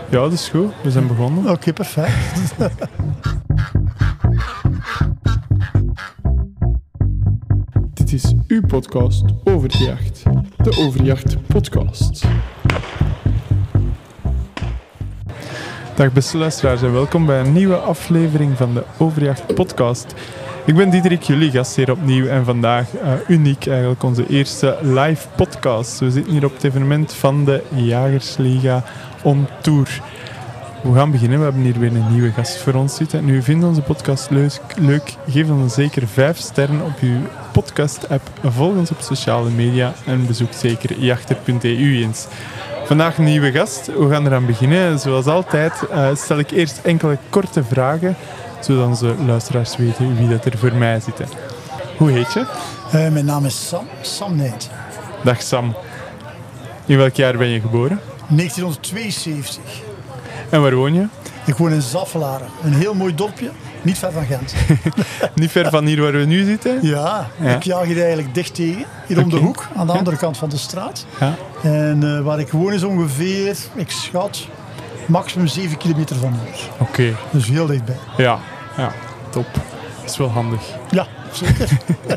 Ja, dat is goed. We zijn begonnen. Oké, perfect. Dit is uw podcast over de jacht. De Overjacht Podcast. Dag beste luisteraars en welkom bij een nieuwe aflevering van de Overjacht Podcast. Ik ben Diederik, jullie gast hier opnieuw en vandaag uniek eigenlijk onze eerste live podcast. We zitten hier op het evenement van de Jagersliga on Tour. We gaan beginnen, we hebben hier weer een nieuwe gast voor ons zitten. Nu, vind onze podcast leuk, geef ons zeker 5 sterren op uw podcast-app, volg ons op sociale media en bezoek zeker jachter.eu eens. Vandaag een nieuwe gast, we gaan eraan beginnen. Zoals altijd stel ik eerst enkele korte vragen, zodat onze luisteraars weten wie dat er voor mij zitten. Hoe heet je? Mijn naam is Sam Nijt. Dag Sam. In welk jaar ben je geboren? 1972. En waar woon je? Ik woon in Zaffelaren, een heel mooi dorpje, niet ver van Gent. Niet ver van hier waar we nu zitten? Ja. Ik jaag hier eigenlijk dicht tegen, hier om de hoek, aan de andere kant van de straat. Ja. En waar ik woon is ongeveer, ik schat, maximum 7 kilometer van hier. Oké. Dus heel dichtbij. Ja, top. Dat is wel handig. Ja, zeker.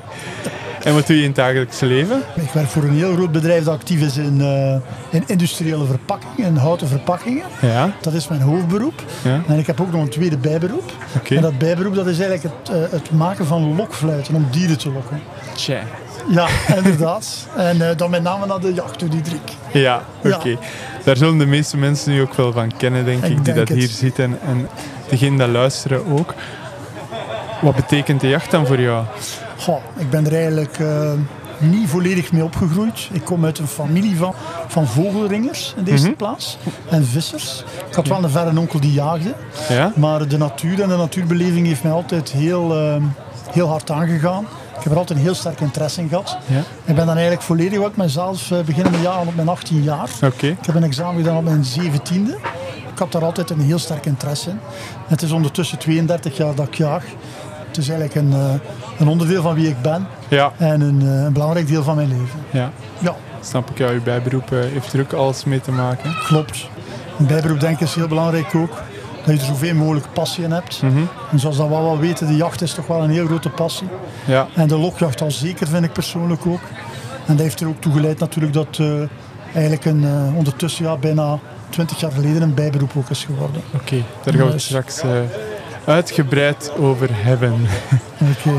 En wat doe je in het dagelijkse leven? Ik werk voor een heel groot bedrijf dat actief is in industriële verpakkingen, in houten verpakkingen. Ja. Dat is mijn hoofdberoep. Ja. En ik heb ook nog een tweede bijberoep. Oké. En dat bijberoep dat is eigenlijk het maken van lokfluiten om dieren te lokken. Tja. Ja, inderdaad. En dan met name naar de jacht door Diederik. Ja, oké. Daar zullen de meeste mensen nu ook wel van kennen, denk ik, die dat hier zitten. En degenen die luisteren ook. Wat betekent de jacht dan voor jou? Goh, ik ben er eigenlijk niet volledig mee opgegroeid. Ik kom uit een familie van vogelringers in de eerste plaats. En vissers. Ik had wel een verre onkel die jaagde. Ja? Maar de natuur en de natuurbeleving heeft mij altijd heel hard aangegaan. Ik heb er altijd een heel sterk interesse in gehad. Ja. Ik ben dan eigenlijk volledig ook mezelf beginnen met jagen op mijn 18 jaar. Oké. Ik heb een examen gedaan op mijn 17e. Ik had daar altijd een heel sterk interesse in. Het is ondertussen 32 jaar dat ik jaag. Het is eigenlijk een onderdeel van wie ik ben. Ja. En een belangrijk deel van mijn leven. Ja. Ja, Snap ik, uw bijberoep heeft er ook alles mee te maken. klopt. Een bijberoep denk ik is heel belangrijk ook. Dat je er zoveel mogelijk passie in hebt. En zoals dat we wel weten, de jacht is toch wel een heel grote passie. Ja. En de lokjacht al zeker, vind ik persoonlijk ook. En dat heeft er ook toe geleid natuurlijk dat eigenlijk ondertussen bijna 20 jaar geleden een bijberoep ook is geworden. Oké, daar gaan we het straks uitgebreid over hebben. Oké.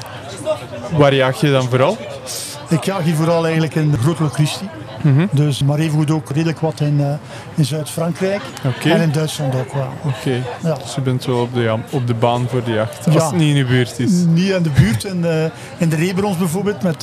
Waar jaag je dan vooral? Ik jaag hier vooral eigenlijk in Groot Christi. Dus, maar evengoed ook redelijk wat in Zuid-Frankrijk. Oké. En in Duitsland ook wel. Oké, Ja. dus je bent wel op de baan voor de jacht. Als Ja. het niet in je buurt is. Niet in de buurt, in de reebrons bijvoorbeeld, met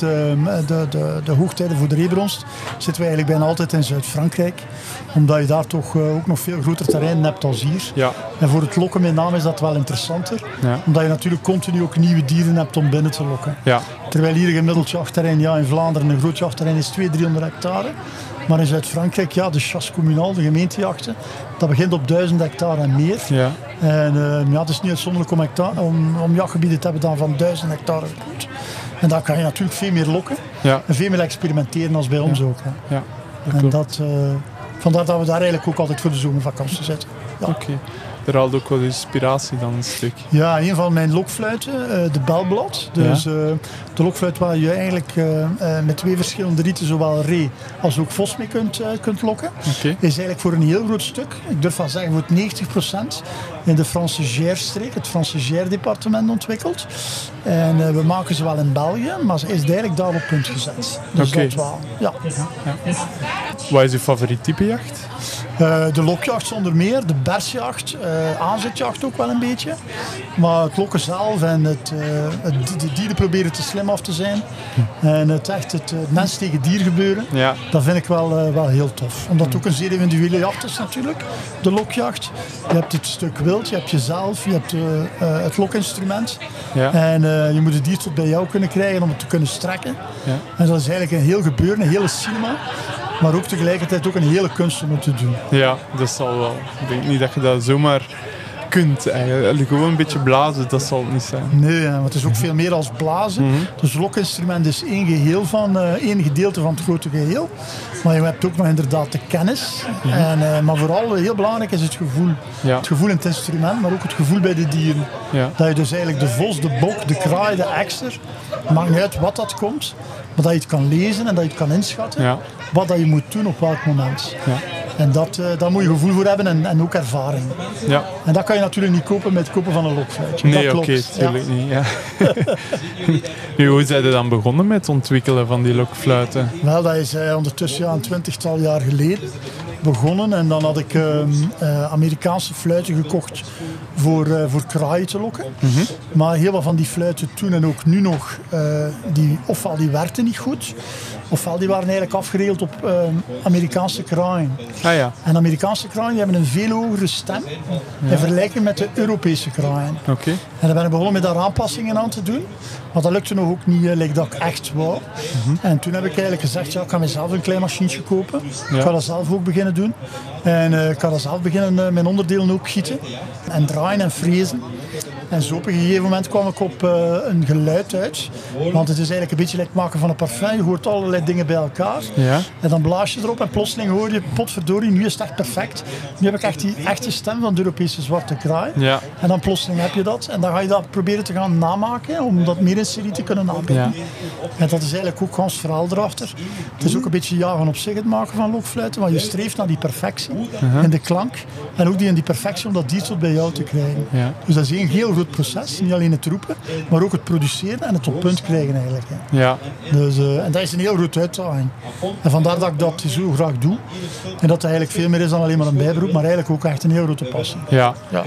de hoogtijden voor de reebrons, zitten we eigenlijk bijna altijd in Zuid-Frankrijk. Omdat je daar toch ook nog veel groter terrein hebt als hier. Ja. En voor het lokken met name is dat wel interessanter. Ja. Omdat je natuurlijk continu ook nieuwe dieren hebt om binnen te lokken. Ja. Terwijl hier een gemiddeld jachtterrein, in Vlaanderen een groot jachtterrein is 200-300 hectare. Maar in Zuid-Frankrijk, de chasse communale, de gemeentejachten, dat begint op 1000 hectare en meer. Ja. En het is niet uitzonderlijk om jachtgebieden te hebben dan van 1000 hectare goed. En daar kan je natuurlijk veel meer lokken Ja. en veel meer experimenteren als bij ons ook. Hè. Ja. Dat En klopt. vandaar dat we daar eigenlijk ook altijd voor de zomervakantie zitten. Ja. Oké. Daar haalt ook wel inspiratie dan een stuk. Ja, een van mijn lokfluiten, de belblad. Dus de lokfluit waar je eigenlijk met 2 verschillende rieten, zowel ree als ook vos mee kunt lokken, Oké. is eigenlijk voor een heel groot stuk, ik durf wel zeggen voor 90%, in de Franse Gers-streek, het Franse Gers-departement ontwikkeld. En we maken ze wel in België, maar ze is eigenlijk daar op punt gezet. Dus Oké. dat wel, ja. Wat is je favoriet type jacht? De lokjacht zonder meer, de bersjacht, aanzetjacht ook wel een beetje. Maar het lokken zelf en de dieren proberen te slim af te zijn. En het mens tegen dier gebeuren, Ja. dat vind ik wel heel tof. Omdat het ook een zeer individuele jacht is natuurlijk, de lokjacht. Je hebt het stuk wild, je hebt jezelf, je hebt het lokinstrument. Ja. En je moet het dier tot bij jou kunnen krijgen om het te kunnen strekken. Ja. En dat is eigenlijk een heel gebeuren, een hele cinema. Maar ook tegelijkertijd ook een hele kunst om het te doen. Ja, dat zal wel. Ik denk niet dat je dat zomaar kunt eigenlijk. Gewoon een beetje blazen, dat zal het niet zijn. Nee, want het is ook veel meer als blazen. Dus het lokinstrument is één gedeelte van het grote geheel. Maar je hebt ook nog inderdaad de kennis. Maar vooral heel belangrijk is het gevoel. Ja. Het gevoel in het instrument, maar ook het gevoel bij de dieren. Ja. Dat je dus eigenlijk de vos, de bok, de kraai, de ekster, maakt niet uit wat dat komt, maar dat je het kan lezen en dat je het kan inschatten. Ja. Wat dat je moet doen op welk moment. Ja. En daar moet je gevoel voor hebben en ook ervaring. Ja. En dat kan je natuurlijk niet kopen met het kopen van een lokfluitje. Nee, dat klopt. oké, natuurlijk niet. Ja. Nu, hoe zijn je dan begonnen met het ontwikkelen van die lokfluiten? Wel, dat is ondertussen een 20-tal jaar geleden begonnen. En dan had ik Amerikaanse fluiten gekocht voor kraaien te lokken. Maar heel wat van die fluiten toen en ook nu nog, ofwel die werkten niet goed, ofwel die waren eigenlijk afgeregeld op Amerikaanse kraaien. Ah ja, En Amerikaanse kraaien die hebben een veel hogere stem in vergelijking met de Europese kraaien. oké. En dan ben ik begonnen met daar aanpassingen aan te doen. Maar dat lukte nog ook niet like dat ik echt wou. En toen heb ik eigenlijk gezegd, ik ga mezelf een klein machientje kopen. Ja. Ik ga dat zelf ook beginnen doen. En ik ga dat zelf beginnen mijn onderdelen ook gieten. En draaien en frezen. En zo op een gegeven moment kwam ik op een geluid uit. Want het is eigenlijk een beetje like het maken van een parfum. Je hoort allerlei dingen bij elkaar. Ja. En dan blaas je erop en plotseling hoor je, potverdorie, nu is het echt perfect. Nu heb ik echt die echte stem van de Europese zwarte kraai. Ja. En dan plotseling heb je dat. En dan ga je dat proberen te gaan namaken, om dat meer in serie te kunnen aanbieden. Ja. En dat is eigenlijk ook gewoon het verhaal erachter. Het is ook een beetje jagen op zich, het maken van lokfluiten. Want je streeft naar die perfectie in de klank. En ook in die perfectie om dat dier tot bij jou te krijgen. Ja. Dus dat is een heel groot proces. Niet alleen het roepen, maar ook het produceren en het op punt krijgen eigenlijk. Hè. Ja. Dus, en dat is een heel grote uitdaging. En vandaar dat ik dat zo graag doe. En dat het eigenlijk veel meer is dan alleen maar een bijberoep, maar eigenlijk ook echt een heel grote passie. Ja. Ja.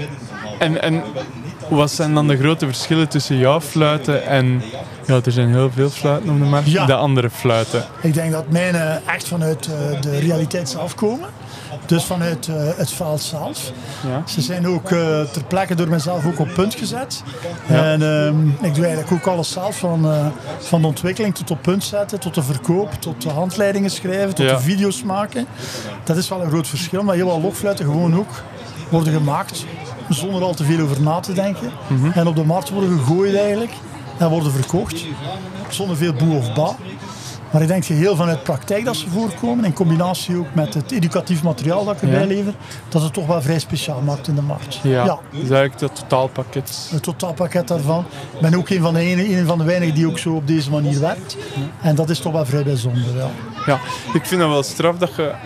En wat zijn dan de grote verschillen tussen jouw fluiten en... Ja, er zijn heel veel fluiten op de markt. Ja. De andere fluiten. Ik denk dat mijne echt vanuit de realiteit zelf komen. Dus vanuit het veld zelf. Ja. Ze zijn ook ter plekke door mezelf ook op punt gezet. Ja. En ik doe eigenlijk ook alles zelf. Van de ontwikkeling tot op punt zetten, tot de verkoop, tot de handleidingen schrijven, tot Ja. de video's maken. Dat is wel een groot verschil. Maar heel wat lokfluiten gewoon ook worden gemaakt zonder al te veel over na te denken. En op de markt worden gegooid eigenlijk. En worden verkocht. Zonder veel boe of ba. Maar ik denk geheel vanuit praktijk dat ze voorkomen, in combinatie ook met het educatief materiaal dat ik erbij lever, dat het toch wel vrij speciaal maakt in de markt. Ja. Dus eigenlijk dat totaalpakket. Het totaalpakket daarvan. Ik ben ook een van de weinigen die ook zo op deze manier werkt. En dat is toch wel vrij bijzonder. Ja. Ja, ik vind het wel straf dat je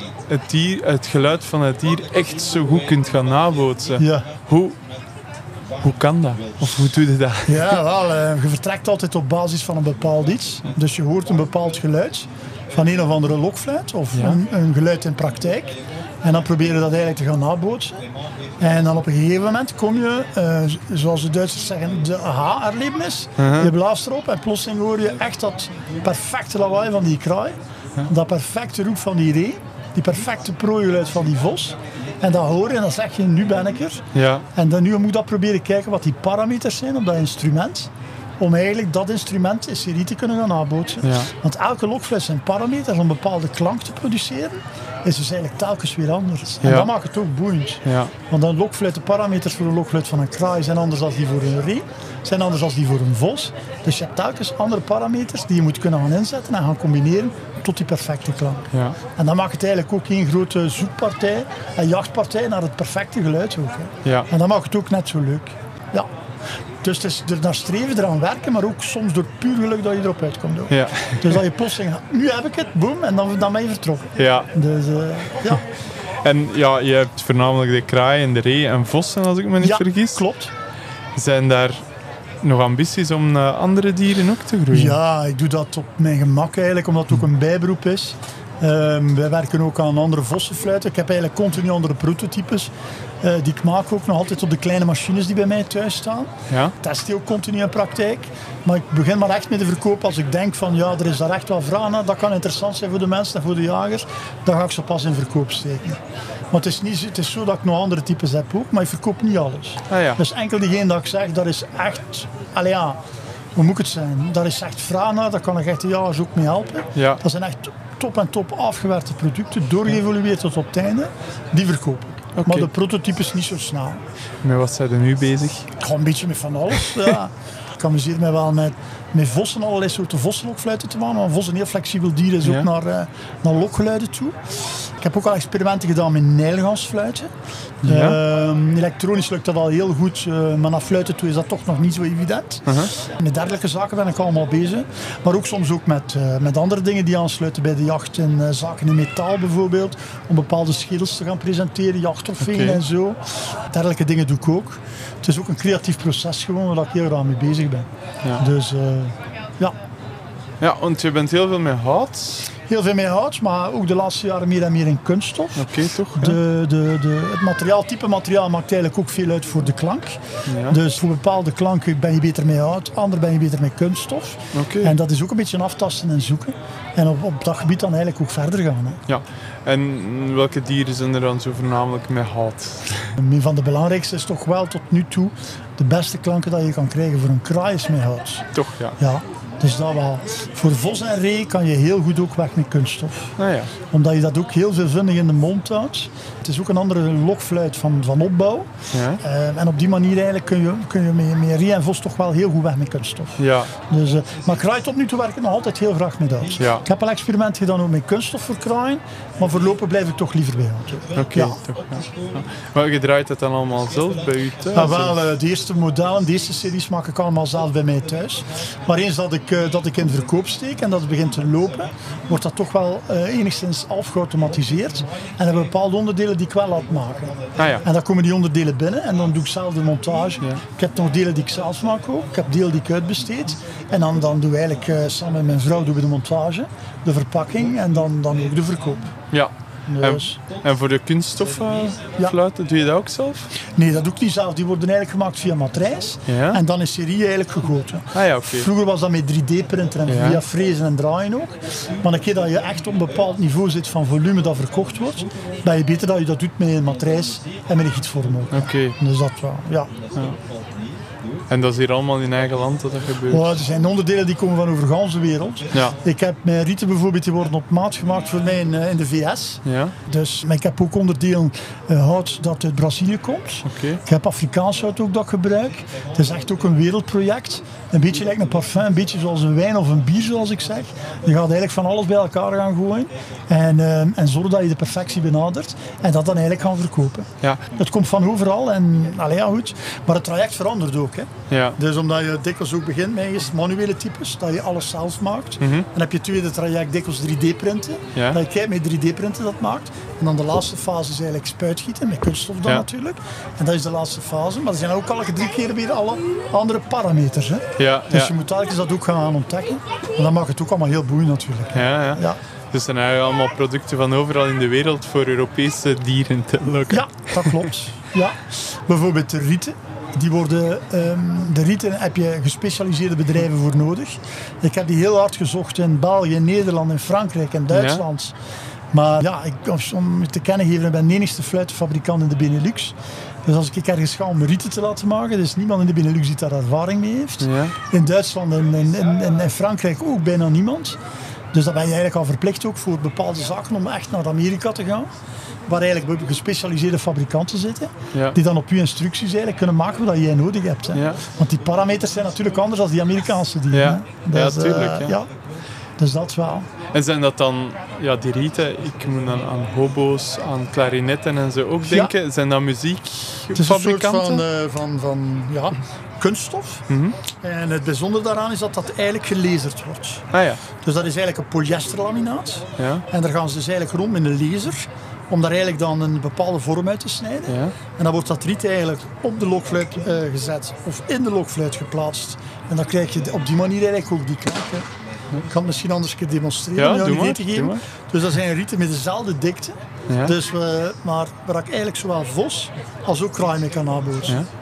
het geluid van het dier echt zo goed kunt gaan nabootsen. Ja. Hoe kan dat? Of hoe doe je dat? Ja, wel, je vertrekt altijd op basis van een bepaald iets. Dus je hoort een bepaald geluid van een of andere lokfluit of een geluid in praktijk. En dan probeer je dat eigenlijk te gaan nabootsen. En dan op een gegeven moment kom je, zoals de Duitsers zeggen, de aha-erlevenis. Je blaast erop en plotseling hoor je echt dat perfecte lawaai van die kraai. Dat perfecte roep van die ree. Die perfecte prooigeluid van die vos. En dat hoor je en dan zeg je, nu ben ik er. Ja. En dan nu moet je dat proberen kijken wat die parameters zijn op dat instrument. Om eigenlijk dat instrument in serie te kunnen gaan nabootsen. Ja. Want elke lokfluit zijn parameters om een bepaalde klank te produceren. Is dus eigenlijk telkens weer anders. En Ja. dat maakt het ook boeiend. Ja. Want een lokfluit, de parameters voor een lokfluit van een kraai zijn anders dan die voor een ree. Zijn anders dan die voor een vos. Dus je hebt telkens andere parameters die je moet kunnen gaan inzetten en gaan combineren tot die perfecte klank. Ja. En dan maakt het eigenlijk ook één grote zoekpartij en jachtpartij naar het perfecte geluid ook. Hè. Ja. En dat maakt het ook net zo leuk. Ja. Dus het is er naar streven, eraan werken, maar ook soms door puur geluk dat je erop uitkomt. Ook. Ja. Dus dat je plotseling, nu heb ik het, boem, en dan ben je vertrokken. Ja. Dus ja. En ja, je hebt voornamelijk de kraai en de ree en vossen, als ik me niet Ja, vergis. klopt. Zijn daar nog ambities om andere dieren ook te groeien? Ja, ik doe dat op mijn gemak eigenlijk, omdat het ook een bijberoep is. Wij werken ook aan andere vossenfluiten. Ik heb eigenlijk continu andere prototypes. Die ik maak ook nog altijd op de kleine machines die bij mij thuis staan. Ja? Test die ook continu in praktijk. Maar ik begin maar echt met de verkoop als ik denk van ja, er is daar echt wel vraag naar. Dat kan interessant zijn voor de mensen en voor de jagers. Dan ga ik ze pas in verkoop steken. Maar het is zo dat ik nog andere types heb ook, maar ik verkoop niet alles. Ah, ja. Dus enkel diegene dat ik zeg, dat is echt... Allee ja, hoe moet ik het zijn? Daar is echt vraag naar, daar kan ik echt de jagers ook mee helpen. Ja. Dat zijn echt top en top afgewerkte producten, doorgeëvolueerd tot op het einde. Die verkoop ik. Oké. Maar de prototypes niet zo snel. Met wat zijn er nu bezig? Ik ga een beetje met van alles. Ja. Ik amuseer me wel met vossen, allerlei soorten vossenlokfluiten te maken. Maar een vos is een heel flexibel dier, is ook naar lokgeluiden toe. Ik heb ook al experimenten gedaan met nijlgansfluiten. Ja. Elektronisch lukt dat al heel goed, maar naar fluiten toe is dat toch nog niet zo evident. Met dergelijke zaken ben ik allemaal bezig. Maar ook soms ook met andere dingen die aansluiten bij de jacht. En zaken in metaal bijvoorbeeld, om bepaalde schedels te gaan presenteren, jachttrofeeën en zo. Dergelijke dingen doe ik ook. Het is ook een creatief proces gewoon, waar ik heel graag mee bezig ben. Ja. Dus ja. Ja, want je bent heel veel met hout. Heel veel met hout, maar ook de laatste jaren meer en meer in kunststof. Oké, toch? Ja. Het materiaal, type materiaal maakt eigenlijk ook veel uit voor de klank. Ja. Dus voor bepaalde klanken ben je beter met hout, andere ben je beter met kunststof. Oké. En dat is ook een beetje aftasten en zoeken. En op dat gebied dan eigenlijk ook verder gaan. Hè. Ja. En welke dieren zijn er dan zo voornamelijk met hout? Een van de belangrijkste is toch wel tot nu toe de beste klanken dat je kan krijgen voor een kraai is met hout. Toch, ja. Ja. Dus dat wel. Voor vos en ree kan je heel goed ook weg met kunststof. Ah, ja. Omdat je dat ook heel veelvuldig in de mond houdt. Het is ook een andere lokfluit van opbouw. Ja. En op die manier eigenlijk kun je met ree en vos toch wel heel goed weg met kunststof. Ja. Dus, maar kraai tot nu toe werk ik nog altijd heel graag met hout. Ja. Ik heb al experimenten gedaan ook met kunststof voor kraaien. Maar voorlopig blijf ik toch liever bij hout. Oké, Ja. toch. Ja. Ja. Maar je draait het dan allemaal zelf bij u thuis? Ja, wel, de eerste modellen, de eerste series maak ik allemaal zelf bij mij thuis. Maar eens dat ik in de verkoop steek en dat het begint te lopen, wordt dat toch wel enigszins half geautomatiseerd. En hebben bepaalde onderdelen die ik wel laat maken. Ah, ja. En dan komen die onderdelen binnen en dan doe ik zelf de montage. Ja. Ik heb nog delen die ik zelf maak ook. Ik heb delen die ik uitbesteed. En dan doen we eigenlijk samen met mijn vrouw doen we de montage, de verpakking en dan ook de verkoop. Ja. Dus, En voor de kunststoffluiten, doe je dat ook zelf? nee, dat doe ik niet zelf. Die worden eigenlijk gemaakt via matrijs. Ja. En dan is serie eigenlijk gegoten. Ah ja, oké. Vroeger was dat met 3D-printer en Ja. via frezen en draaien ook. Maar een keer dat je echt op een bepaald niveau zit van volume dat verkocht wordt, dan je beter dat je dat doet met een matrijs en met een gietsvorm ook. Oké. Dus dat wel, ja. En dat is hier allemaal in eigen land dat gebeurt? Oh, er zijn onderdelen die komen van over de hele wereld. Ja. Ik heb mijn rieten bijvoorbeeld, die worden op maat gemaakt voor mij in de VS. Ja? Dus, maar ik heb ook onderdelen hout dat uit Brazilië komt. Oké. Ik heb Afrikaans hout ook dat ik gebruik. Het is echt ook een wereldproject. Een beetje lijkt een parfum, een beetje zoals een wijn of een bier zoals ik zeg. Je gaat eigenlijk van alles bij elkaar gaan gooien. En zorgen dat je de perfectie benadert. En dat dan eigenlijk gaan verkopen. Ja. Het komt van overal en ja, goed. Maar het traject verandert ook. Hè. Ja. Dus omdat je dikwijls ook begint met eerst manuele types, dat je alles zelf maakt. Dan heb je het tweede traject dikwijls 3D-printen. Ja. Dat je kijkt met 3D-printen dat maakt. En dan de laatste fase is eigenlijk spuitgieten, met kunststof dan Ja. natuurlijk. En dat is de laatste fase. Maar er zijn ook al 3 keer weer alle andere parameters. Hè. Ja, Dus ja. je moet telkens dat ook gaan ontdekken. En dan maakt het ook allemaal heel boeiend natuurlijk. Ja, ja. Ja. Dus dan heb je allemaal producten van overal in de wereld voor Europese dieren te lokken. Ja, dat klopt. Ja. Bijvoorbeeld de rieten. De rieten heb je gespecialiseerde bedrijven voor nodig. Ik heb die heel hard gezocht in België, Nederland, in Frankrijk en Duitsland. Maar ja, om te kennen geven, ik ben de enigste fluitenfabrikant in de Benelux. Dus als ik ergens ga om rieten te laten maken, er is niemand in de Benelux die daar ervaring mee heeft. Ja. In Duitsland en in Frankrijk ook bijna niemand. Dus dan ben je eigenlijk al verplicht ook voor bepaalde zaken om echt naar Amerika te gaan. Waar eigenlijk gespecialiseerde fabrikanten zitten. Ja. Die dan op je instructies eigenlijk kunnen maken wat jij nodig hebt. Hè. Ja. Want die parameters zijn natuurlijk anders dan die Amerikaanse dieren. Ja. Hè. Ja, Dus, tuurlijk, ja. ja. Dus dat wel. En zijn dat dan, ja, die rieten, ik moet dan aan hobo's, aan klarinetten en zo ook Ja. denken. Zijn dat Het is een muziekfabrikanten? soort van kunststof. En het bijzondere daaraan is dat dat eigenlijk gelazerd wordt. Ah ja. Dus dat is eigenlijk een polyesterlaminaat. Ja. En daar gaan ze dus eigenlijk rond met een laser. Om daar eigenlijk dan een bepaalde vorm uit te snijden. Ja. En dan wordt dat riet eigenlijk op de lokfluit gezet. Of in de lokfluit geplaatst. En dan krijg je op die manier eigenlijk ook die klank. Hè. Ik kan het misschien anders een keer demonstreren om Ja, jou doe een idee maar, te doe geven. maar. Dus dat zijn rieten met dezelfde dikte. Ja. Dus maar waar ik eigenlijk zowel vos als ook kraai mee kan nabootsen. Ja.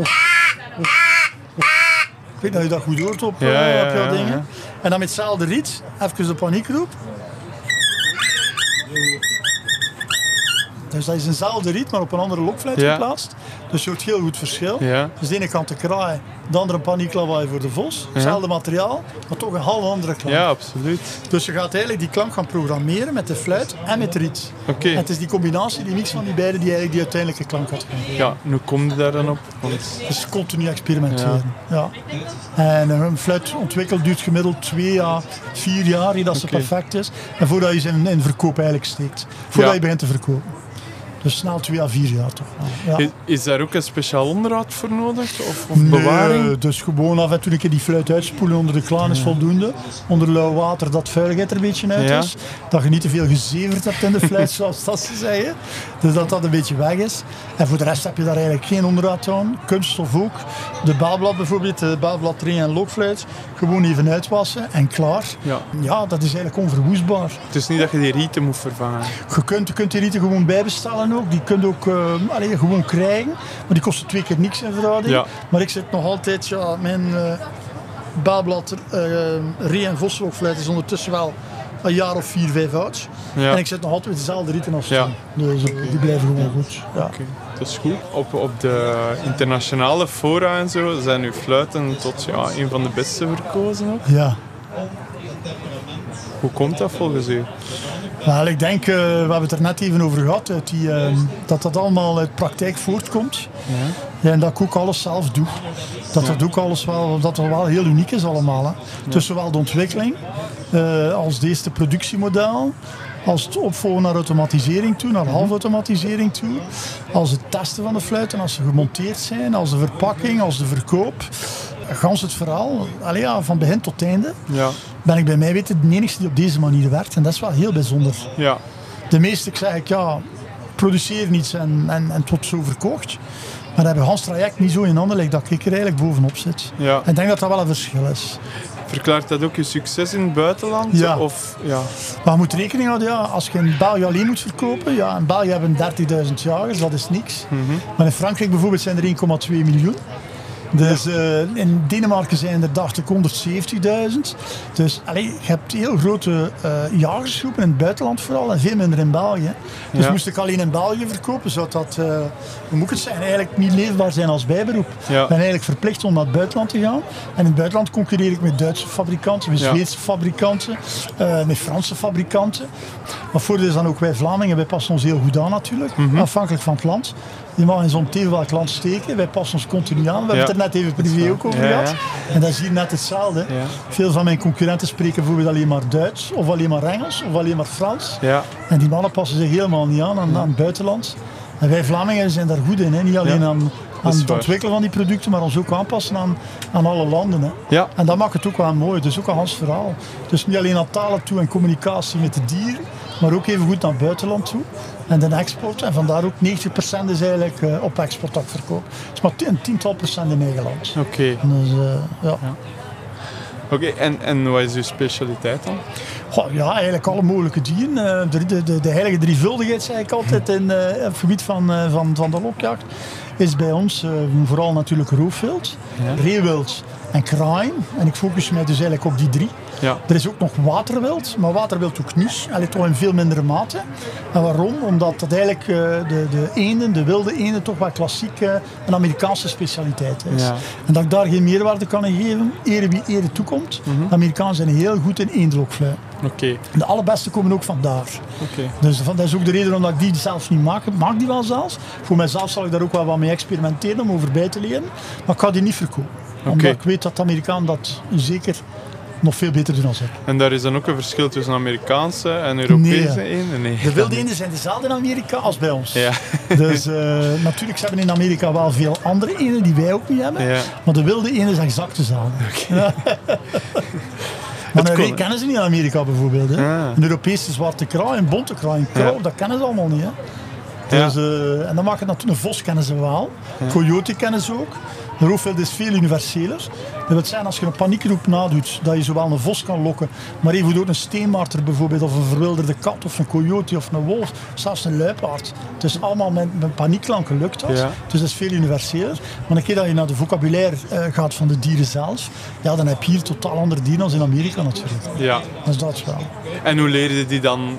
Ik weet dat je dat goed hoort op, Ja, ja, op jouw ja, dingen. ja. En dan met hetzelfde riet, even de paniekroep. Dus dat is eenzelfde riet, maar op een andere lokfluit geplaatst. Dus je hoort heel goed verschil. Ja. Dus de ene kant de kraai, de andere panieklawaai voor de vos. Hetzelfde materiaal, maar toch een half andere klank. Ja, absoluut. Dus je gaat eigenlijk die klank gaan programmeren met de fluit en met de riet. Oké. En het is die combinatie, die mix van die beide, die eigenlijk die uiteindelijke klank gaat geven. Ja, hoe kom je daar dan op? Want... Dus continu experimenteren. Ja. En een fluitontwikkel duurt gemiddeld 2 à 4 jaar, eer dat ze perfect is. En voordat je ze in verkoop eigenlijk steekt. Voordat je begint te verkopen. Dus snel 2 à 4 jaar toch. Ja. Is daar ook een speciaal onderhoud voor nodig? Of bewaring? Nee, dus gewoon af en toe een keer die fluit uitspoelen onder de kraan is voldoende. Onder lauw water dat vuiligheid er een beetje uit is. Dat je niet te veel gezeverd hebt in de fluit, zoals dat ze zeggen. Dus dat dat een beetje weg is. En voor de rest heb je daar eigenlijk geen onderhoud aan. Kunststof ook. De baalblad bijvoorbeeld, de baalblad train en lokfluit. Gewoon even uitwassen en klaar. Ja, dat is eigenlijk onverwoestbaar. Het is niet dat je die rieten moet vervangen. Je kunt die rieten gewoon bijbestellen ook. Die kun je ook gewoon krijgen. Maar die kosten 2 keer niks in verhouding. Ja. Maar ik zit nog altijd, mijn baalblad ree- en voslokfluit is ondertussen wel een jaar of 4, 5 oud. Ja. En ik zit nog altijd dezelfde rieten als toen. Dus die blijven gewoon goed. Ja. Okay. Dat is goed. Op de internationale fora en zo zijn uw fluiten tot een van de beste verkozen ook. Ja. Hoe komt dat volgens u? Wel, ik denk, we hebben het er net even over gehad, dat allemaal uit praktijk voortkomt. Ja, en dat ik ook alles zelf doe. Dat ook alles dat het wel heel uniek is allemaal. Hè. Dus zowel de ontwikkeling als deze productiemodel, als het opvolgen naar automatisering toe, naar halfautomatisering toe, als het testen van de fluiten, als ze gemonteerd zijn, als de verpakking, als de verkoop. Gans het verhaal, van begin tot einde, ben ik bij mij weten de enige die op deze manier werkt. En dat is wel heel bijzonder. Ja. De meeste zeg ik, produceer niets en het wordt zo verkocht. Maar dat hebben Hans traject niet zo in handen dat ik er eigenlijk bovenop zit. Ja. En ik denk dat dat wel een verschil is. Verklaart dat ook je succes in het buitenland? Ja. Ja. Maar je moet rekening houden, als je in België alleen moet verkopen, in België hebben 30.000 jagers, dat is niks. Maar in Frankrijk bijvoorbeeld zijn er 1,2 miljoen. Dus in Denemarken zijn er, dacht ik, 170.000. Dus je hebt heel grote jagersgroepen in het buitenland vooral en veel minder in België. Dus moest ik alleen in België verkopen, zou dat, hoe moet ik het zeggen, eigenlijk niet leefbaar zijn als bijberoep. Ik ben eigenlijk verplicht om naar het buitenland te gaan. En in het buitenland concurreer ik met Duitse fabrikanten, met Zweedse fabrikanten, met Franse fabrikanten. Maar voordeel is dan ook wij Vlamingen, wij passen ons heel goed aan natuurlijk, afhankelijk van het land. Je mag in zo'n tegen welk land steken. Wij passen ons continu aan. We hebben het er net even privé ook over gehad. En dat is hier net hetzelfde. Ja. Veel van mijn concurrenten spreken bijvoorbeeld alleen maar Duits, of alleen maar Engels, of alleen maar Frans. Ja. En die mannen passen zich helemaal niet aan het buitenland. En wij Vlamingen zijn daar goed in. Hè. Niet alleen aan het ontwikkelen van die producten, maar ons ook aanpassen aan alle landen. Hè. Ja. En dat maakt het ook wel mooi. Dus ook een Hans verhaal. Dus niet alleen aan talen toe en communicatie met de dieren, maar ook even goed naar het buitenland toe. En de export, en vandaar ook 90% is eigenlijk op export dat ik verkoop. Het is maar een 10% in eigen land. Oké. Dus, Oké, en wat is uw specialiteit dan? Ja, eigenlijk alle mogelijke dieren. De heilige drievuldigheid, zeg ik altijd, in het gebied van de lokjacht, is bij ons vooral natuurlijk roofwild, reewild en kraaien. En ik focus mij dus eigenlijk op die 3. Ja. Er is ook nog waterwild, maar waterwild ook niet. Toch in veel mindere mate. En waarom? Omdat dat eigenlijk de eenden, de wilde eenden, toch wel klassiek een Amerikaanse specialiteit is. Ja. En dat ik daar geen meerwaarde kan geven, ere wie ere toekomt. De Amerikanen zijn heel goed in eendlokfluit. Okay. De allerbeste komen ook vandaar. Okay. Dus dat is ook de reden omdat ik die zelfs niet maak. Ik maak die wel zelfs. Voor mijzelf zal ik daar ook wel wat mee experimenteren om over bij te leren. Maar ik ga die niet verkopen. Omdat ik weet dat de Amerikanen dat zeker nog veel beter doen dan ik. En daar is dan ook een verschil tussen Amerikaanse en Europese eenden? Nee. De wilde eenden zijn dezelfde in Amerika als bij ons. Ja. Dus natuurlijk ze hebben in Amerika wel veel andere eenden die wij ook niet hebben. Ja. Maar de wilde eenden zijn exact dezelfde. Okay. Maar een ree kennen ze niet in Amerika bijvoorbeeld. Hè. Ja. Een Europese zwarte kraai, een bonte kraai, een krauw, dat kennen ze allemaal niet. Hè. Dus, en dan maakt het natuurlijk, een vos kennen ze wel, coyote kennen ze ook. De roofwild is veel universeler. Dat wil zijn als je een paniekroep nadoet, dat je zowel een vos kan lokken, maar even ook een steenmarter bijvoorbeeld, of een verwilderde kat, of een coyote, of een wolf, zelfs een luipaard. Het is allemaal met paniekklanken lukt dat. Ja. Dus dat is veel universeler. Maar een keer dat je naar de vocabulaire gaat van de dieren zelf, dan heb je hier totaal andere dieren dan in Amerika natuurlijk. Ja. Dus dat is wel. En hoe leer je die dan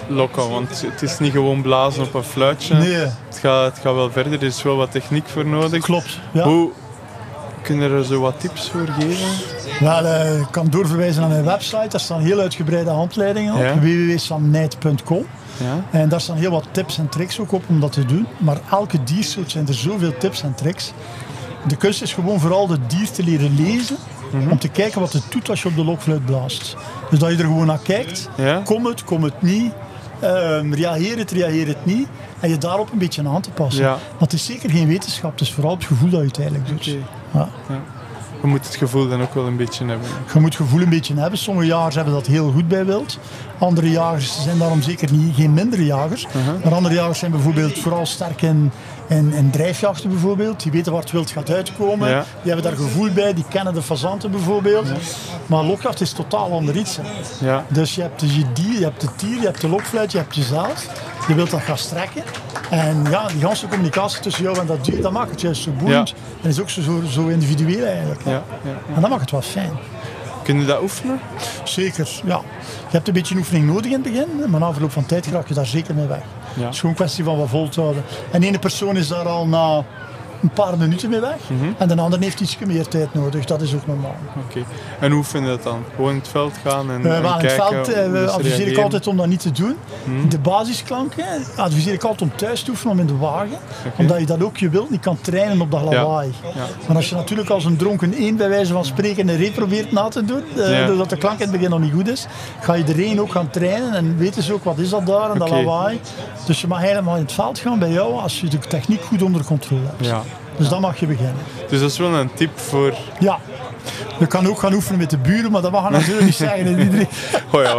lokken? Want het is niet gewoon blazen op een fluitje. Nee. Het gaat wel verder, er is wel wat techniek voor nodig. Klopt, ja. Hoe kun je er zo wat tips voor geven? Wel, ik kan doorverwijzen naar mijn website. Daar staan heel uitgebreide handleidingen op. Ja. www.samnijd.com. Ja? En daar staan heel wat tips en tricks ook op om dat te doen. Maar elke diersoort zijn er zoveel tips en tricks. De kunst is gewoon vooral de dier te leren lezen. Om te kijken wat het doet als je op de lokfluit blaast. Dus dat je er gewoon naar kijkt. Ja? Kom het niet. Reageer het niet. En je daarop een beetje aan te passen. Ja. Want het is zeker geen wetenschap. Het is vooral het gevoel dat je het eigenlijk doet. Oké. Ja. Ja. Je moet het gevoel dan ook wel een beetje hebben. Je moet het gevoel een beetje hebben. Sommige jagers hebben dat heel goed bij wild. Andere jagers zijn daarom zeker geen mindere jagers. Maar andere jagers zijn bijvoorbeeld vooral sterk in drijfjachten bijvoorbeeld. Die weten waar het wild gaat uitkomen. Ja. Die hebben daar gevoel bij. Die kennen de fazanten bijvoorbeeld. Maar lokjacht is totaal ander iets. Hè. Ja. Dus je hebt je dier, je hebt het dier, je hebt de lokfluit, je hebt jezelf. Je wilt dat gaan strekken. En ja, die ganse communicatie tussen jou en dat dier, dat maakt het juist zo boeiend. Ja. En is ook zo individueel eigenlijk. Hè. Ja. En dat maakt het wel fijn. Kun je dat oefenen? Zeker, ja. Je hebt een beetje oefening nodig in het begin, maar na verloop van tijd raak je daar zeker mee weg. Ja. Het is gewoon een kwestie van wat vol te houden. En ene persoon is daar al na een paar minuten mee weg en de ander heeft iets meer tijd nodig. Dat is ook normaal. Oké. En hoe vind je dat dan? Gewoon in het veld gaan en In het kijken veld hoe ze adviseer ik reageren? altijd om dat niet te doen. De basisklanken adviseer ik altijd om thuis te oefenen, om in de wagen. Omdat je dat ook je wilt niet kan trainen op dat lawaai. Ja. Maar als je natuurlijk als een dronken één bij wijze van spreken een reet probeert na te doen, doordat de klank in het begin nog niet goed is, ga je de reen ook gaan trainen en weten ze ook wat is dat daar en dat Oké. lawaai. Dus je mag helemaal in het veld gaan bij jou als je de techniek goed onder controle hebt. Ja. Dus dan mag je beginnen. Dus dat is wel een tip voor... Ja. Je kan ook gaan oefenen met de buren, maar dat mag je natuurlijk niet zeggen. Hè. Iedereen... Oh ja.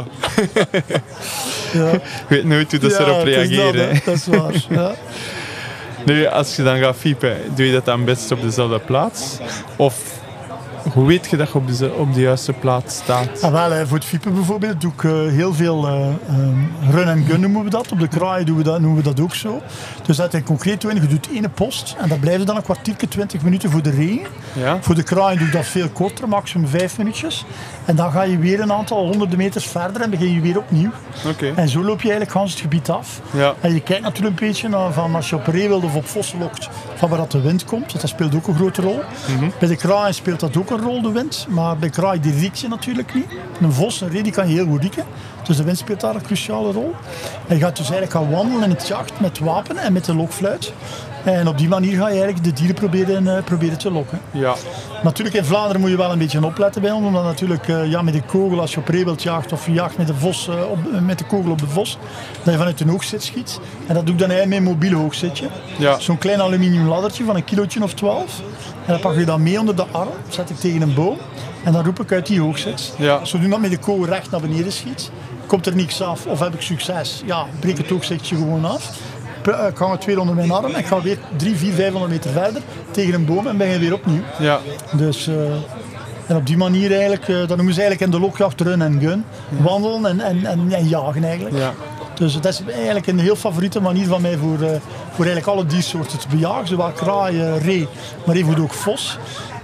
Ja. Ik weet nooit hoe dat ze erop het is reageren. Dat, hè. Dat is waar. Ja. Nu, als je dan gaat fiepen, doe je dat dan best op dezelfde plaats? Of hoe weet je dat je op de juiste plaats staat? Voor het fiepen bijvoorbeeld doe ik heel veel run and gun noemen we dat. Op de kraaien noemen we dat ook zo. Dus dat in concreet doen, je doet één post en dat blijft dan een kwartiertje, 20 minuten voor de regen. Ja? Voor de kraaien doe ik dat veel korter, maximum 5 minuutjes. En dan ga je weer een aantal honderden meters verder en begin je weer opnieuw. Oké. En zo loop je eigenlijk gans het gebied af. Ja. En je kijkt natuurlijk een beetje naar van als je op reewild of op vossen lokt, van waar dat de wind komt. Want dat speelt ook een grote rol. Bij de kraaien speelt dat ook een rol, de wind. Maar bij kraaien die riek je natuurlijk niet. Een vos, een ree, die kan je heel goed rieken. Dus de wind speelt daar een cruciale rol. En je gaat dus eigenlijk gaan wandelen in het jacht met wapen en met de lokfluit. En op die manier ga je eigenlijk de dieren proberen te lokken. Ja. Natuurlijk in Vlaanderen moet je wel een beetje opletten bij ons. Omdat natuurlijk met de kogel, als je op reewild jaagt of je jaagt met de, vos, met de kogel op de vos, dat je vanuit een hoogzit schiet. En dat doe ik dan eigenlijk met een mobiel hoogzitje. Ja. Zo'n klein aluminium laddertje van een kilootje of 12. En dat pak je dan mee onder de arm, zet ik tegen een boom. En dan roep ik uit die hoogzit. Ja. Zodat met de kogel recht naar beneden schiet. Komt er niks af of heb ik succes? Ja, breek het hoogzitje gewoon af. Ik hang het weer onder mijn arm en ik ga weer 300, 400, 500 meter verder tegen een boom en ben je weer opnieuw. Ja. Dus, en op die manier eigenlijk, dat noemen ze eigenlijk in de lokjacht run en gun. Wandelen en jagen eigenlijk. Ja. Dus dat is eigenlijk een heel favoriete manier van mij voor eigenlijk alle diersoorten te bejagen. Zowel kraaien, ree, maar evengoed ook vos.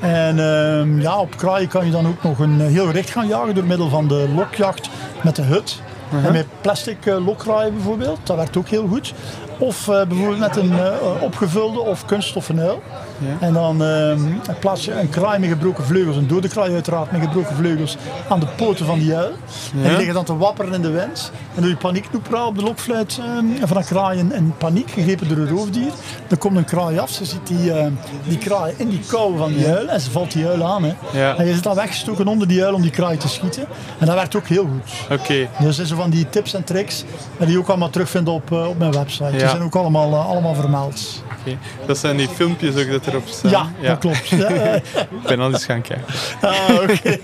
En op kraaien kan je dan ook nog een heel gericht gaan jagen door middel van de lokjacht met de hut. En met plastic lokkraaien bijvoorbeeld, dat werkt ook heel goed. Of bijvoorbeeld met een opgevulde of kunststoffen uil. Ja. En dan plaats je een kraai met gebroken vleugels, een dode kraai uiteraard met gebroken vleugels, aan de poten van die uil. Ja. En die liggen dan te wapperen in de wind. En doe je panieknoepra op de lokfluit van een kraai in paniek, gegrepen door een roofdier. Dan komt een kraai af, ze ziet die kraai in die kou van die uil en ze valt die uil aan. Hè. Ja. En je zit dan weggestoken onder die uil om die kraai te schieten. En dat werkt ook heel goed. Oké. Dus dat zijn van die tips en tricks die je ook allemaal terugvindt op mijn website. Die zijn ook allemaal vermeld. Okay. Dat zijn die filmpjes ook dat erop staan? Ja, dat klopt. Ik ben al eens gaan kijken. Oké.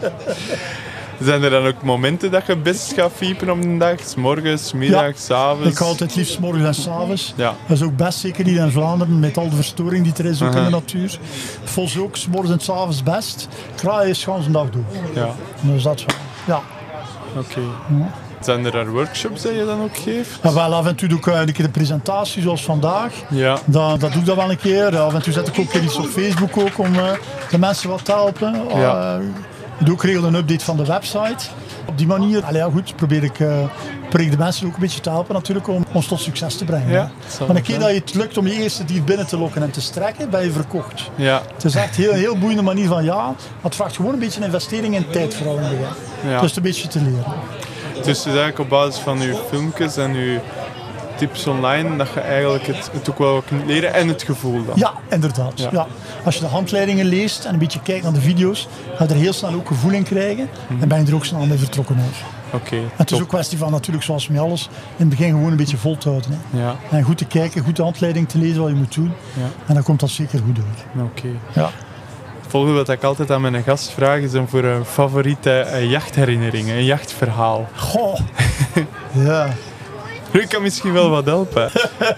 Zijn er dan ook momenten dat je best gaat fiepen op een dag? 's morgens, 's middags, 's avonds? Ik ga altijd liefst 's morgens en 's avonds. Ja. Dat is ook best, zeker hier in Vlaanderen, met al de verstoring die er is ook in de natuur. Vos ook, 's morgens en 's avonds best. Kraaien is gewoon een dag door. Ja. Dus dat is wel. Ja. Oké. Zijn er daar workshops dat je dan ook geeft? En wel, af en toe doe ik een keer een presentatie zoals vandaag. Ja. Dat doe ik dan wel een keer. Af en toe zet ik ook iets op Facebook ook om de mensen wat te helpen. Ja. Ik doe ook geregeld een update van de website. Op die manier probeer ik de mensen ook een beetje te helpen natuurlijk om ons tot succes te brengen. Ja, Want een keer dat je het lukt om je eerste dier binnen te lokken en te strekken, ben je verkocht. Ja. Het is echt een heel boeiende manier van het vraagt gewoon een beetje investering in tijd vooral in het begin. Ja. Dus een beetje te leren. Dus het is eigenlijk op basis van uw filmpjes en uw tips online dat je eigenlijk het ook wel kunt leren en het gevoel dan. Ja, inderdaad. Ja. Als je de handleidingen leest en een beetje kijkt naar de video's, ga je er heel snel ook gevoel in krijgen en ben je er ook snel mee vertrokken uit. Oké. En het is ook een kwestie van natuurlijk zoals met alles, in het begin gewoon een beetje vol te houden. Hè. Ja. En goed te kijken, goed de handleiding te lezen wat je moet doen. Ja. En dan komt dat zeker goed uit. Oké. Ja. Het volgende wat ik altijd aan mijn gast vraag is voor een favoriete jachtherinnering, een jachtverhaal. Goh. Ja. Ik kan misschien wel wat helpen.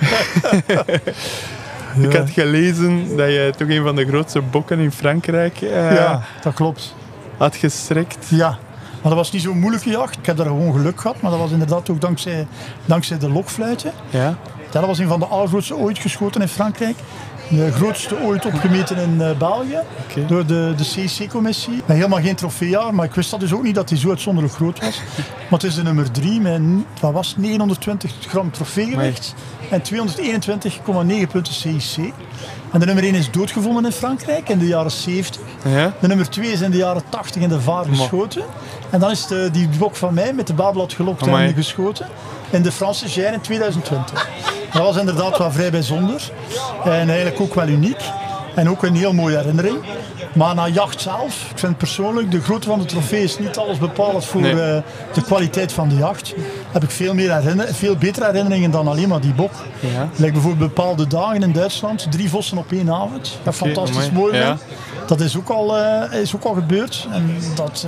Ik had gelezen dat je toch een van de grootste bokken in Frankrijk Ja, dat klopt. had gestrekt. Ja, maar dat was niet zo'n moeilijke jacht. Ik heb daar gewoon geluk gehad, maar dat was inderdaad ook dankzij de lokfluiten. Ja. Dat was een van de allergrootste ooit geschoten in Frankrijk. De grootste ooit opgemeten in België, door de CIC-commissie. Helemaal geen trofeejaar, maar ik wist dat dus ook niet dat hij zo uitzonderlijk groot was. Maar het is de nummer 3 met 920 gram trofeegewicht en 221,9 punten CIC. En de nummer 1 is doodgevonden in Frankrijk in de jaren 70. Ja. De nummer 2 is in de jaren 80 in de vaar geschoten. En dan is die bok van mij met de bablad gelokt en geschoten in de Franse Gère in 2020. Dat was inderdaad wel vrij bijzonder en eigenlijk ook wel uniek en ook een heel mooie herinnering. Maar na jacht zelf, ik vind persoonlijk, de grootte van de trofee is niet alles bepalend voor de kwaliteit van de jacht. Heb ik veel betere herinneringen dan alleen maar die bok. Ja. Like bijvoorbeeld bepaalde dagen in Duitsland, 3 vossen op 1 avond. Dat fantastisch mooi. Ja. Dat is ook al gebeurd. En dat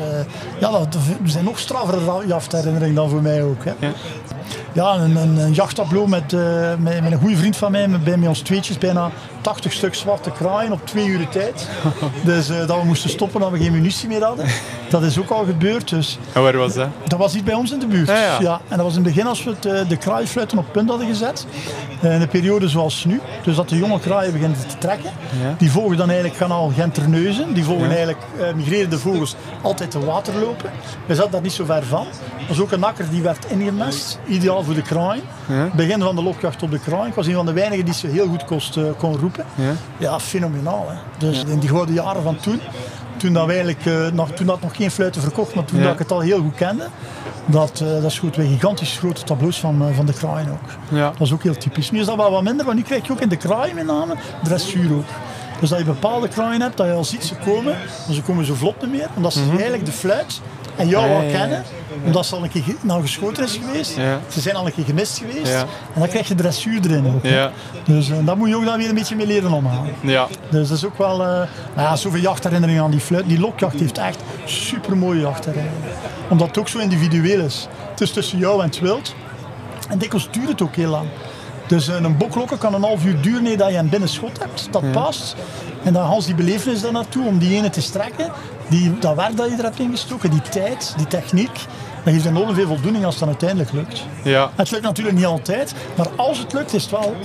zijn nog straffere jachtherinneringen dan voor mij ook. Hè. Ja. Ja, een jachttableau met een goede vriend van mij, bij ons tweetjes, bijna 80 stuk zwarte kraaien op 2 uur tijd. Dus dat we moesten stoppen dat we geen munitie meer hadden. Dat is ook al gebeurd. Dus. En waar was dat? Dat was hier bij ons in de buurt. Ja. En dat was in het begin als we de kraaienfluiten op punt hadden gezet. In een periode zoals nu. Dus dat de jonge kraaien beginnen te trekken. Ja. Die volgen dan eigenlijk kanaal Genterneuzen. Die volgen eigenlijk migrerende vogels altijd te water lopen. We zaten daar niet zo ver van. Er was ook een akker die werd ingemest. Ideaal voor de kraaien. Ja. Begin van de lokjacht op de kraaien. Ik was een van de weinigen die ze heel goed kon roepen. Ja, fenomenaal. Hè. Dus in die gouden jaren van toen dat we eigenlijk toen dat nog geen fluiten verkocht, maar toen dat ik het al heel goed kende, dat schoot wij gigantisch grote tableaus van de kraaien ook. Ja. Dat is ook heel typisch. Nu is dat wel wat minder, want nu krijg je ook in de kraaien met name dressuur ook. Dus dat je bepaalde kraaien hebt, dat je al ziet ze komen, maar ze komen zo vlot niet meer, omdat ze eigenlijk de fluit en jou al kennen, omdat ze al een keer geschoten is geweest. Ja. Ze zijn al een keer gemist geweest. Ja. En dan krijg je dressuur erin ook. Ja. Dus daar moet je ook dan weer een beetje mee leren omgaan. Ja. Dus dat is ook wel... zoveel jachtherinneringen aan die fluit. Die lokjacht heeft echt super mooie jachtherinneringen. Omdat het ook zo individueel is. Het is tussen jou en het wild. En dikwijls duurt het ook heel lang. Dus een boklokken kan een half uur duren dat je een binnenschot hebt. Dat past. En dan haalt die belevenis daar naartoe om die ene te strekken. Dat werk dat je er hebt ingestoken, die tijd, die techniek. Dat geeft enorm veel voldoening als het dan uiteindelijk lukt. Ja. Het lukt natuurlijk niet altijd, maar als het lukt is het wel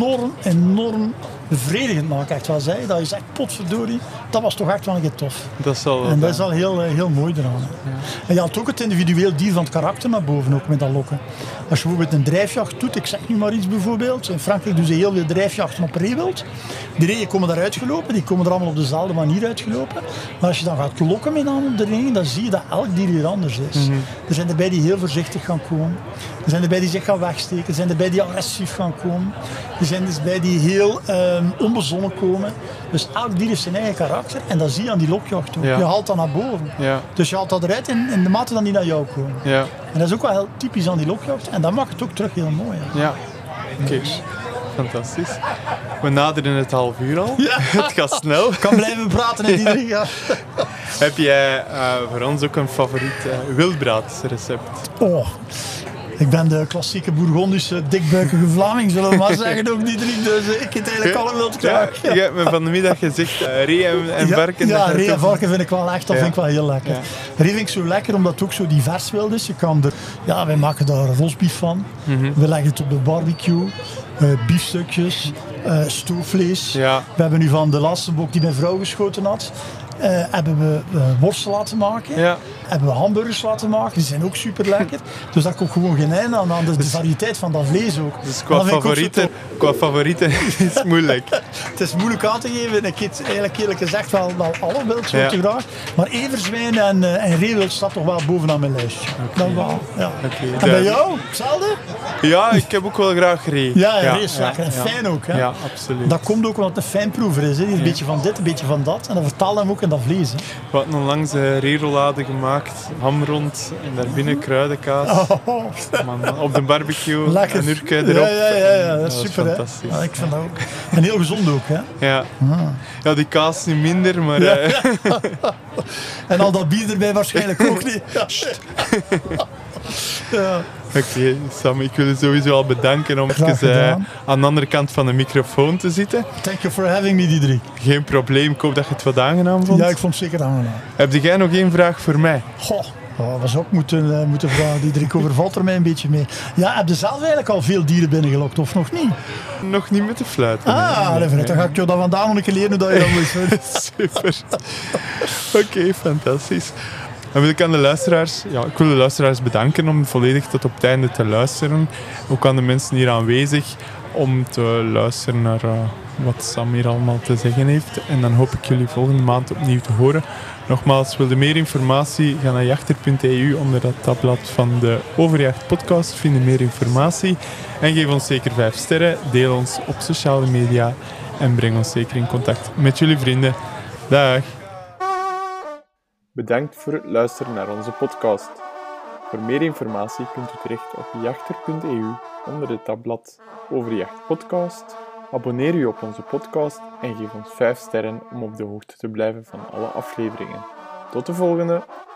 enorm bevredigend, mag ik echt wel zeggen. Dat je zegt, potverdorie, dat was toch echt wel een keer tof. Dat is al en dat is al heel mooi eraan. Ja. En je haalt ook het individueel dier van het karakter naar boven, ook met dat lokken. Als je bijvoorbeeld een drijfjacht doet, ik zeg nu maar iets bijvoorbeeld. In Frankrijk doen ze heel veel drijfjachten op reewild. Die reeën komen daaruit gelopen, die komen er allemaal op dezelfde manier uitgelopen. Maar als je dan gaat lokken met name op de regen, dan zie je dat elk dier weer anders is. Mm-hmm. Er zijn erbij die heel voorzichtig gaan komen. Er zijn erbij die zich gaan wegsteken. Er zijn erbij die agressief gaan komen. Er zijn erbij die heel onbezonnen komen. Dus elk dier heeft zijn eigen karakter. En dat zie je aan die lokjacht ook. Ja. Je haalt dat naar boven. Ja. Dus je haalt dat eruit in de mate dat die naar jou komen. Ja. En dat is ook wel heel typisch aan die lokjacht. En dat maakt het ook terug heel mooi. Hè. Ja, oké. Dus. Fantastisch. We naderen het half uur al. Ja. Het gaat snel. Ik kan blijven praten in iedereen. Ja. Heb jij voor ons ook een favoriet wildbraadsrecept? Oh, ik ben de klassieke Bourgondische dikbuikige Vlaming, zullen we maar zeggen. Ook die drie, dus ik eet eigenlijk alle wild graag. Ja. Je hebt me van de middag gezegd ree en varken. Ja, ree en varken vind ik wel echt, dat vind ik wel heel lekker. Ja. Ree vind ik zo lekker omdat het ook zo divers wild is. Je kan wij maken daar rosbief van. Mm-hmm. We leggen het op de barbecue. Biefstukjes, stoofvlees. Ja. We hebben nu van de laatste bok die mijn vrouw geschoten had. hebben we worsten laten maken. Ja. Hebben we hamburgers laten maken. Die zijn ook super lekker. Dus daar komt gewoon geen einde aan de variëteit van dat vlees ook. Dus qua favorieten is het moeilijk. Het is moeilijk aan te geven. Ik eet eigenlijk eerlijk gezegd wel alle wildsoorten graag. Maar everzwijn en reewild staat toch wel bovenaan mijn lijstje. Dat wel, ja. En bij jou? Hetzelfde? Ja, ik heb ook wel graag ree. Ja, ree is lekker. En fijn ook. Hè? Ja, absoluut. Dat komt ook omdat het een fijnproever is. Hè? Een beetje van dit, een beetje van dat. En dat vertaalt hem ook in dat vlees. Hè? We hadden onlangs reerolade gemaakt. Hamrond en daarbinnen kruidenkaas. Oh. Man, op de barbecue. Lekker. Een uurtje erop. Ja, dat is super. Fantastisch. Hè? Ja, ik vind dat ook. En heel gezond ook. Hè? Ja. Ja, die kaas niet minder, maar... En al dat bier erbij waarschijnlijk ook niet. Ja. Oké, Sam, ik wil je sowieso al bedanken om even, aan de andere kant van de microfoon te zitten. Thank you for having me, Diederik. Geen probleem, ik hoop dat je het wat aangenaam vond. Ja, ik vond het zeker aangenaam. Heb jij nog één vraag voor mij? Goh, wat zou ik moeten vragen? Diederik overvalt er mij een beetje mee. Ja, heb je zelf eigenlijk al veel dieren binnengelokt, of nog niet? Nog niet met de fluit. Dan ga ik je dat vandaag nog een keer leren hoe dat je dat moet doen. Super. Oké, fantastisch. Dan wil ik aan de luisteraars, ik wil de luisteraars bedanken om volledig tot op het einde te luisteren. Ook aan de mensen hier aanwezig om te luisteren naar wat Sam hier allemaal te zeggen heeft. En dan hoop ik jullie volgende maand opnieuw te horen. Nogmaals, wil je meer informatie? Ga naar jachter.eu onder dat tabblad van de Overjacht podcast. Vind je meer informatie. En geef ons zeker 5 sterren. Deel ons op sociale media. En breng ons zeker in contact met jullie vrienden. Dag! Bedankt voor het luisteren naar onze podcast. Voor meer informatie kunt u terecht op jachter.eu onder het tabblad Overjacht podcast. Abonneer u op onze podcast en geef ons 5 sterren om op de hoogte te blijven van alle afleveringen. Tot de volgende!